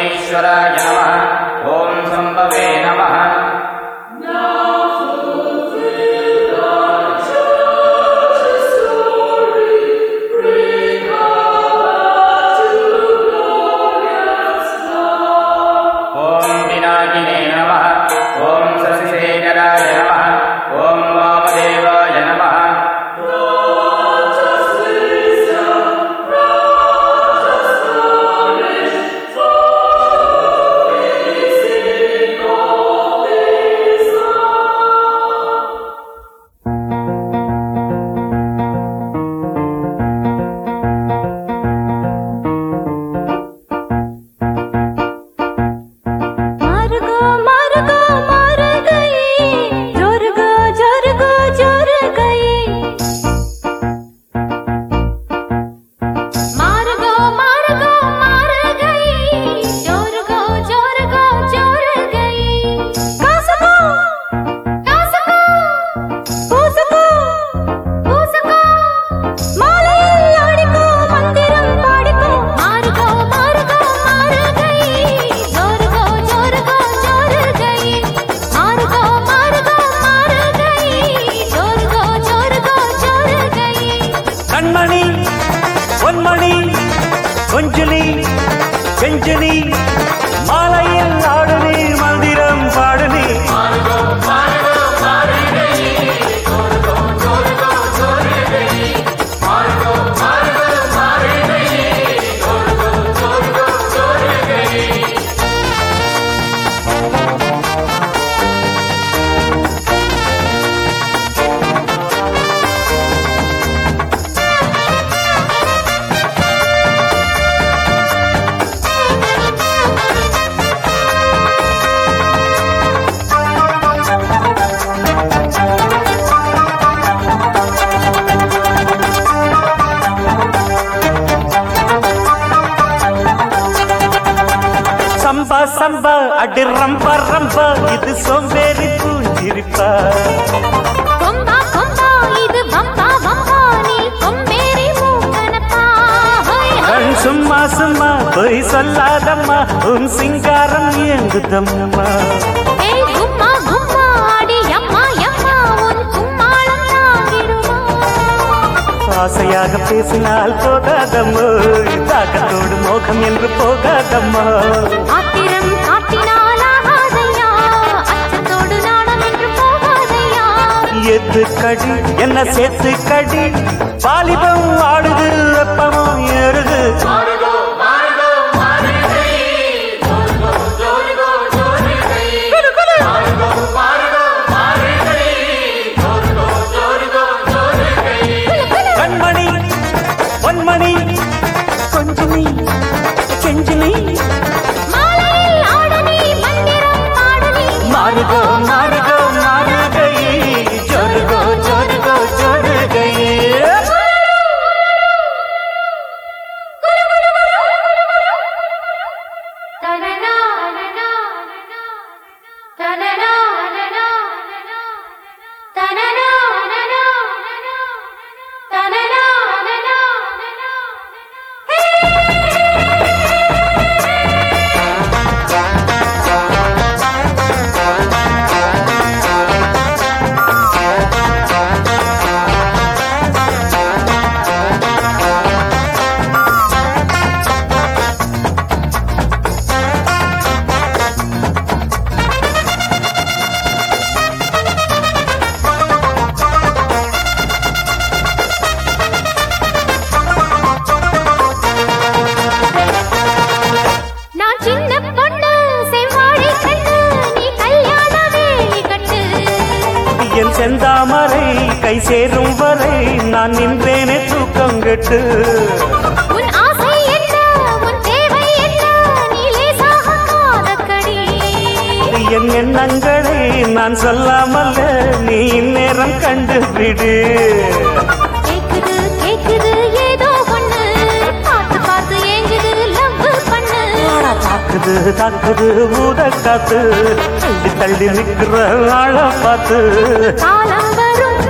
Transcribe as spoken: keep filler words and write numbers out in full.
सोमेश्वराय नमः। ओम संभवे नमः। சம்பா அடி ரம்பா ரம்பா இது சோம்பேறி பூஞ்சிருப்பா. கொம்பா கொம்பா இது வம்பா வம்பா நீ கொம்பேறி மூக்கனப்பா. கண் சும்மா சும்மா போய் சொல்லாதம்மா உன் சிங்காரம் ஏங்குதம்மா. ஏய் கும்மா கும்மா அடி அம்மா அம்மா உன் கும்மாளம் தாங்கிடுமா. ஆசையாக பேசினால் போகாதம்மோ தாக்கத்தோடு மோகம் என்று போகாதம்மா. ஆத்திரம் காட்டினால் ஆகாதையா அச்சத்தோடு நாணம் என்று போகாதையா. எது கடி என்ன சேர்த்து கடி வாலிபம் ஆடுது வெப்பமும் ஏறுது. கண்மணி பொன்மணி கொஞ்சமி செஞ்சினி மாலையில் ஆடனி மந்திரம் பாடனி. மாறுகோ மாறுகோ மாறுகை ஜோருகோ ஜோருகோ ஜோருகை. தனனா தனனா தனனா தனனா தனனா செந்தாமரை கை சேரும் வரை நான் நின்றேனே தூக்கம் கெட்டு. உன் ஆசை என்ன உன் தேவை என்ன நீ லேசாக காதக்கடி. என் எண்ணங்களை நான் சொல்லாமல் நீ நேரம் கண்டுபிடு. கேக்குது கேக்குது ஏதோ ஒண்ணு பார்த்து பார்த்து ஏங்குது லவ் பண்ணு. தாக்குது தாக்குது ஊத காத்து தள்ளி தள்ளி நிற்கிற ஆள பார்த்து. காலம் வரும்